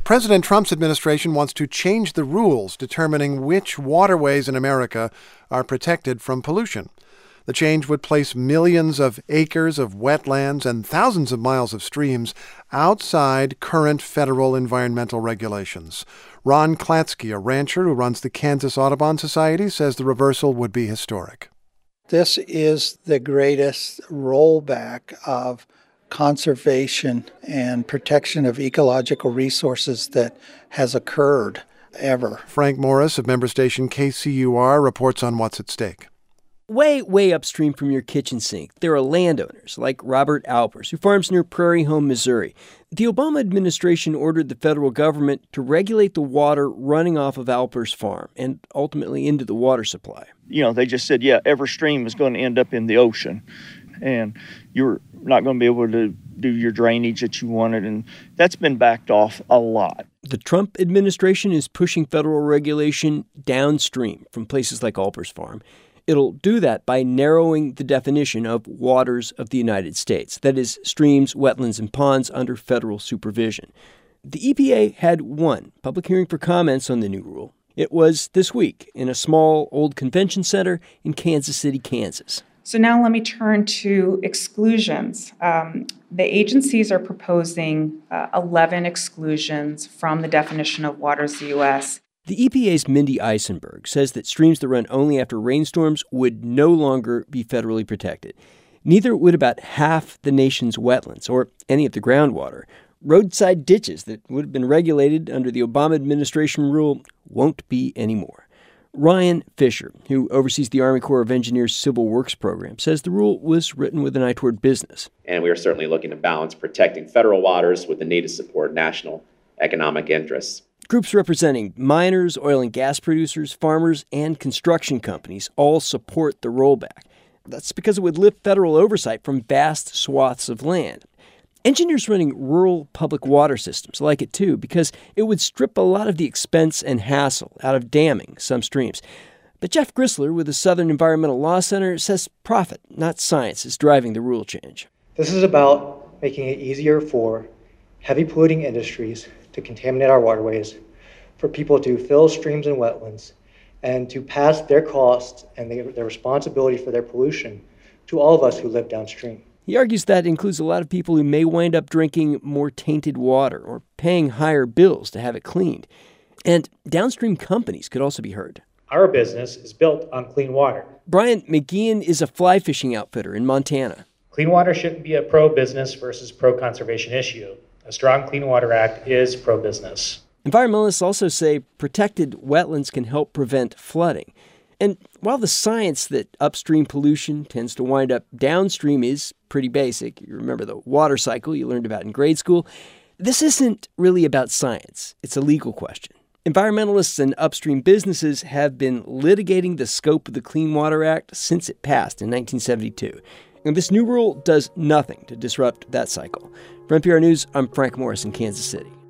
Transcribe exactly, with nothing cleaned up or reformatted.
President Trump's administration wants to change the rules determining which waterways in America are protected from pollution. The change would place millions of acres of wetlands and thousands of miles of streams outside current federal environmental regulations. Ron Klatsky, a rancher who runs the Kansas Audubon Society, says the reversal would be historic. This is the greatest rollback of conservation and protection of ecological resources that has occurred ever. Frank Morris of member station K C U R reports on what's at stake. Way, way upstream from your kitchen sink, there are landowners like Robert Alpers, who farms near Prairie Home, Missouri. The Obama administration ordered the federal government to regulate the water running off of Alpers' farm and ultimately into the water supply. You know, they just said, yeah, every stream is going to end up in the ocean, and you're not going to be able to do your drainage that you wanted, and that's been backed off a lot. The Trump administration is pushing federal regulation downstream from places like Alpers' farm. It'll do that by narrowing the definition of waters of the United States, that is, streams, wetlands, and ponds under federal supervision. The E P A had one public hearing for comments on the new rule. It was this week in a small old convention center in Kansas City, Kansas. So now let me turn to exclusions. Um, the agencies are proposing uh, eleven exclusions from the definition of waters of the U S The E P A's Mindy Eisenberg says that streams that run only after rainstorms would no longer be federally protected. Neither would about half the nation's wetlands or any of the groundwater. Roadside ditches that would have been regulated under the Obama administration rule won't be anymore. Ryan Fisher, who oversees the Army Corps of Engineers Civil Works program, says the rule was written with an eye toward business. And we are certainly looking to balance protecting federal waters with the need to support national economic interests. Groups representing miners, oil and gas producers, farmers, and construction companies all support the rollback. That's because it would lift federal oversight from vast swaths of land. Engineers running rural public water systems like it too, because it would strip a lot of the expense and hassle out of damming some streams. But Jeff Grissler with the Southern Environmental Law Center says profit, not science, is driving the rule change. This is about making it easier for heavy polluting industries to contaminate our waterways, for people to fill streams and wetlands, and to pass their costs and their, their responsibility for their pollution to all of us who live downstream. He argues that includes a lot of people who may wind up drinking more tainted water or paying higher bills to have it cleaned. And downstream companies could also be hurt. Our business is built on clean water. Brian McGeehan is a fly fishing outfitter in Montana. Clean water shouldn't be a pro-business versus pro-conservation issue. A strong Clean Water Act is pro-business. Environmentalists also say protected wetlands can help prevent flooding. And while the science that upstream pollution tends to wind up downstream is pretty basic, you remember the water cycle you learned about in grade school, this isn't really about science. It's a legal question. Environmentalists and upstream businesses have been litigating the scope of the Clean Water Act since it passed in nineteen seventy-two. And this new rule does nothing to disrupt that cycle. For N P R News, I'm Frank Morris in Kansas City.